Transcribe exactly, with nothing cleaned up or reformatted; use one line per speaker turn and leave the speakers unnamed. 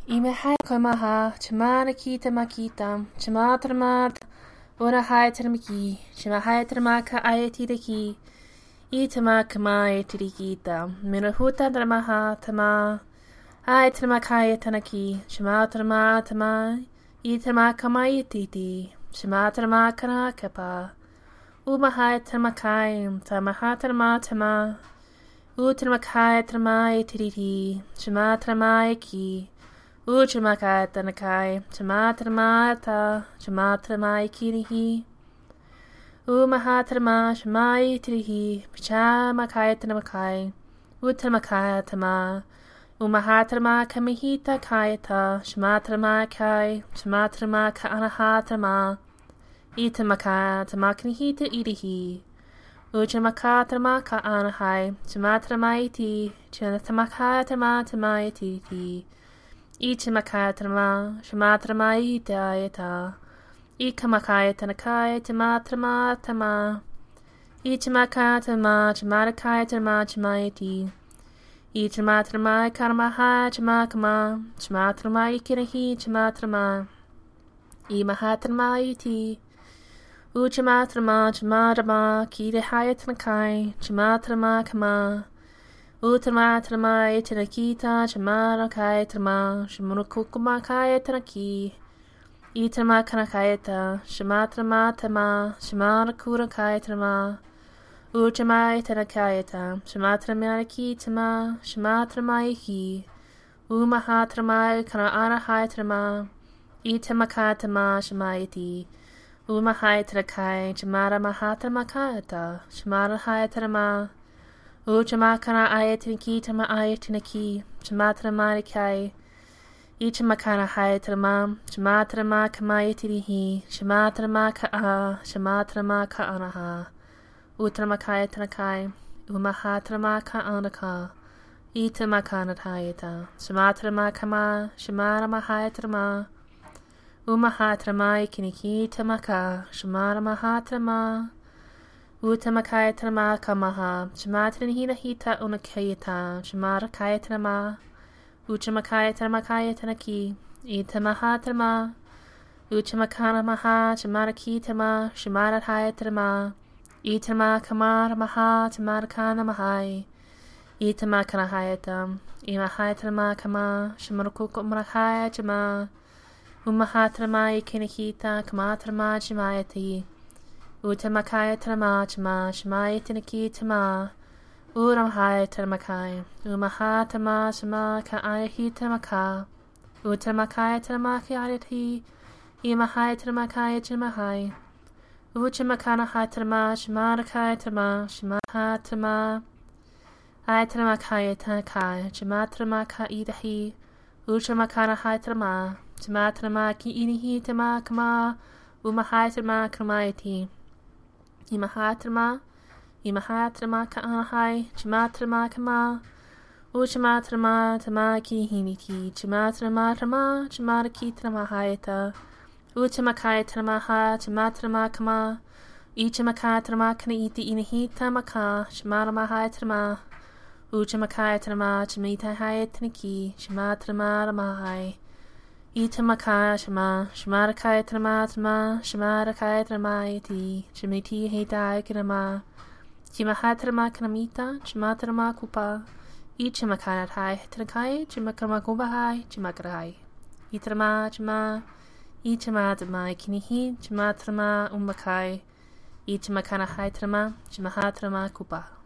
Imehai komaha, chamana kita makita, chamatramat, ora hai termaki, chamahai termaka ayatiriki, itamakama ayatirikita, minahuta dramaha tama, hai termakaya tanaki, chamatrama tama, itamakama yatiti, chamatramakana kapa, umahai termakai, tamahatrama tama, utramakai tramai tiriti, chamatrama ki, Uchamakai tanakai, chamatamata, chamatamai kirihi, Umahatrama, shamai tirihi, Chamakai tanamakai, Utamakai tama, Umahatrama kamihita kayata, Shamatrama kai, Shamatrama kaanahatrama, Itamaka, tamakanihita irihi, Uchamakatrama kaanahai, Chamatramaiti, Chanatamaka tamatamayati, Ichimakaya Shamatrama Itayata Ikamakaya Tanakaya Tamatrama Tama Ichimakaya Tama Chamarakaya Tama Chamayati Ichimatrama Karamaha Chamakama Chamatrama Ikirahi Chamatrama Imahatrama Iti Uchamatrama Chamatrama Kirahaya Tanakai Chamatrama Kama Utamatrama Itanakita, Chamara Kaitama, Shamunukukuma Kaitanaki, Itama Kanakayata, Shamatrama Tama, Shamara Kura Kaitama, Uchamai Tanakayata, Shamatramanaki Tama, Shamatramaiki, Umahatrama Kanaana Haitrama, Itamakatama, Shamayati, Umahai Tanakai, Chamara Mahatrama Kayata, Shamara Haitrama, Uchamakana ayatinaki tama ayatinaki, Chamatrama Ichamakana hayatrama, Chamatrama kamayatirihi, Chamatrama ka'a, Chamatrama ka'anaha, Utramakaya tanakai, Umahatrama ka'anaka, Itamakana hayata, Chamatrama kama, Shamarama hayatrama, Umahatrama ikiniki tamaka, Shamarama hatrama, Utamakaya trama kamaha, Shamatran hina hita unakayata, Shamara kaya trama, Uchamakaya tramakaya tanaki, Itamaha trama, Uchamakana maha, Shamaraki tama, Shamara haya trama, Itama kamara maha, Chamarakana mahai, Itamakana hayata, Imahaya trama kama, Shamarukuko marakaya chama, Umahatrama ikinakita, Kamatrama chimayati, Utamakaya Tama Chama Shamaya Tinaki Tama Uramhaya Tamakai Umaha Tama Shama Kaayahi Tamaka Utamakaya Tamaki Ayati Imahaya Tamakaya Chamahai Uchamakana Hatama Shamarakaya Tama Shamaha Tama Ayatamakaya Tanakai Chamatrama Idahi Uchamakana Hatama Chamatrama Ki Inihi Tamakama Umahaya Tama Kamayati Imahatrama, Imahatrama ka'anahai, Chamatrama kama, Uchamatrama tamaki hiniki, Chamatrama trama, Chamaraki tramahayata, Uchamakaya tramaha, Chamatrama kama, Ichamakaya kana iti inahita maka, Chamaramahaya trama, Uchamakaya trama, Chamita hayataniki, Chamatrama ramahai, Itamakaya shama, Shamarakaya tramatama, Shamarakaya tramayati, Shamiti heitai kanama, Chimahatrama kanamita, Chimatrama kupa, Ichamakanat hai, Tanakai, Chimakrama kubahai, Chimakrahai, Itrama, Chama, Ichamatama kinihi, Chimatrama umakai, Ichamakana hai trama, Chimahatrama kupa.